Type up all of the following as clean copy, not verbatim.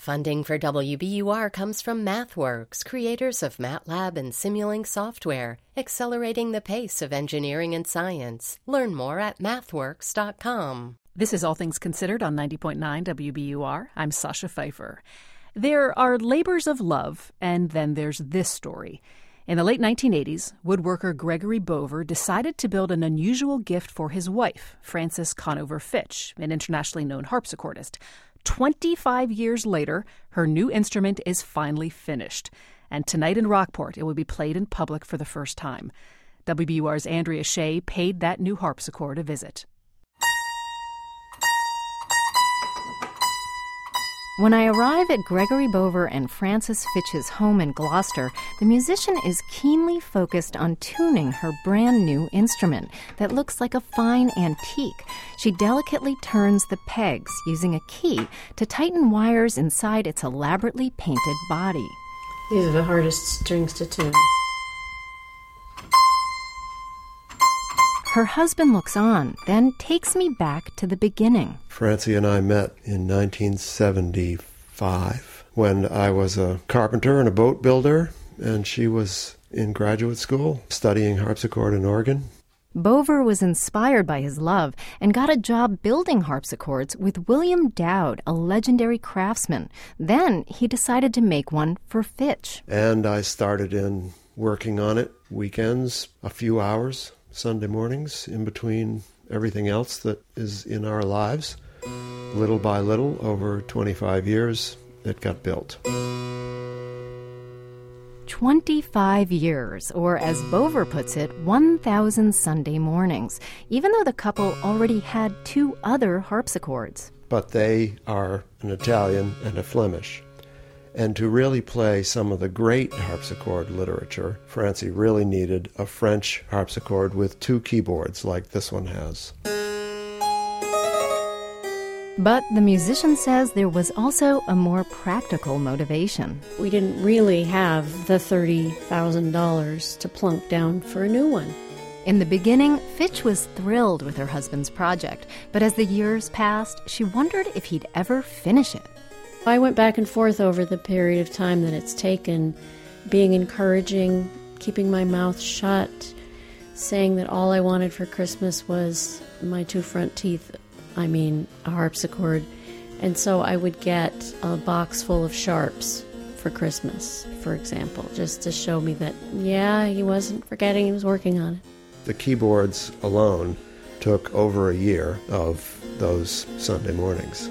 Funding for WBUR comes from MathWorks, creators of MATLAB and Simulink software, accelerating the pace of engineering and science. Learn more at mathworks.com. This is All Things Considered on 90.9 WBUR. I'm Sasha Pfeiffer. There are labors of love, and then there's this story. In the late 1980s, woodworker Gregory Bover decided to build an unusual gift for his wife, Frances Conover Fitch, an internationally known harpsichordist. 25 years later, her new instrument is finally finished. And tonight in Rockport, it will be played in public for the first time. WBUR's Andrea Shea paid that new harpsichord a visit. When I arrive at Gregory Bover and Frances Fitch's home in Gloucester, the musician is keenly focused on tuning her brand new instrument that looks like a fine antique. She delicately turns the pegs using a key to tighten wires inside its elaborately painted body. These are the hardest strings to tune. Her husband looks on, then takes me back to the beginning. Francie and I met in 1975 when I was a carpenter and a boat builder, and she was in graduate school studying harpsichord and organ. Bover was inspired by his love and got a job building harpsichords with William Dowd, a legendary craftsman. Then he decided to make one for Fitch. And I started in working on it weekends, a few hours, Sunday mornings, in between everything else that is in our lives. Little by little, over 25 years, it got built. 25 years, or as Bover puts it, 1,000 Sunday mornings, even though the couple already had two other harpsichords. But they are an Italian and a Flemish. And to really play some of the great harpsichord literature, Francie really needed a French harpsichord with two keyboards like this one has. But the musician says there was also a more practical motivation. We didn't really have the $30,000 to plunk down for a new one. In the beginning, Fitch was thrilled with her husband's project, but as the years passed, she wondered if he'd ever finish it. I went back and forth over the period of time that it's taken, being encouraging, keeping my mouth shut, saying that all I wanted for Christmas was my two front teeth, a harpsichord. And so I would get a box full of sharps for Christmas, for example, just to show me that, he wasn't forgetting, he was working on it. The keyboards alone took over a year of those Sunday mornings.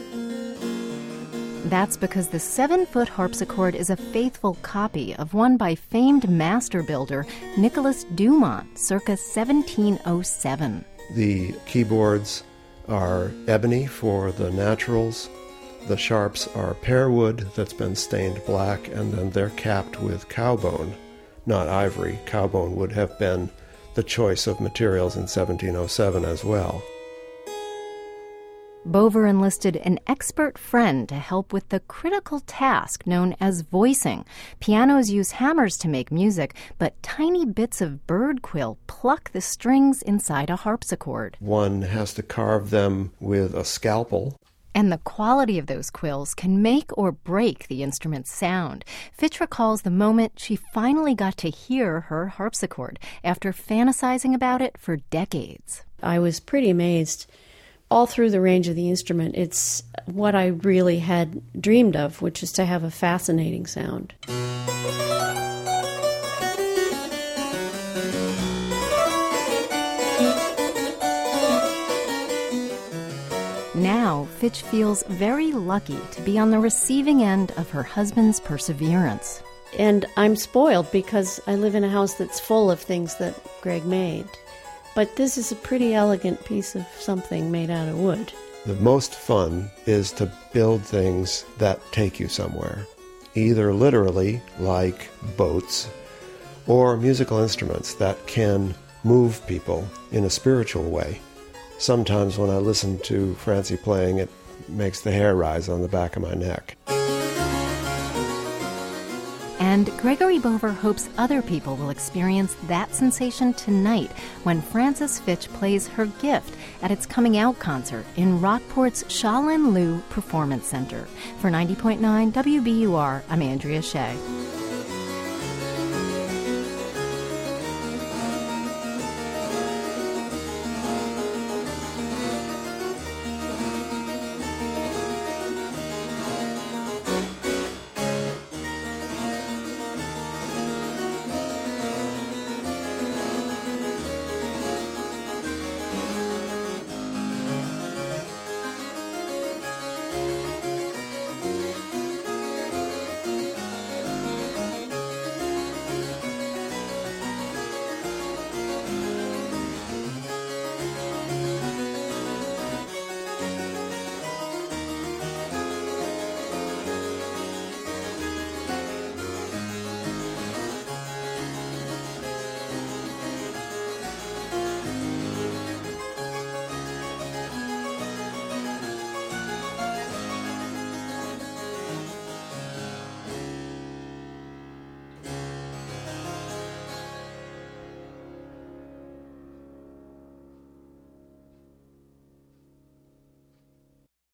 That's because the 7-foot harpsichord is a faithful copy of one by famed master builder Nicholas Dumont, circa 1707. The keyboards are ebony for the naturals. The sharps are pear wood that's been stained black, and then they're capped with cowbone, not ivory. Cowbone would have been the choice of materials in 1707 as well. Bover enlisted an expert friend to help with the critical task known as voicing. Pianos use hammers to make music, but tiny bits of bird quill pluck the strings inside a harpsichord. One has to carve them with a scalpel. And the quality of those quills can make or break the instrument's sound. Fitch recalls the moment she finally got to hear her harpsichord after fantasizing about it for decades. I was pretty amazed. All through the range of the instrument, it's what I really had dreamed of, which is to have a fascinating sound. Now, Fitch feels very lucky to be on the receiving end of her husband's perseverance. And I'm spoiled because I live in a house that's full of things that Greg made. But this is a pretty elegant piece of something made out of wood. The most fun is to build things that take you somewhere, either literally, like boats, or musical instruments that can move people in a spiritual way. Sometimes when I listen to Francie playing, it makes the hair rise on the back of my neck. And Gregory Bover hopes other people will experience that sensation tonight when Frances Fitch plays her gift at its coming out concert in Rockport's Shaolin Liu Performance Center. For 90.9 WBUR, I'm Andrea Shea.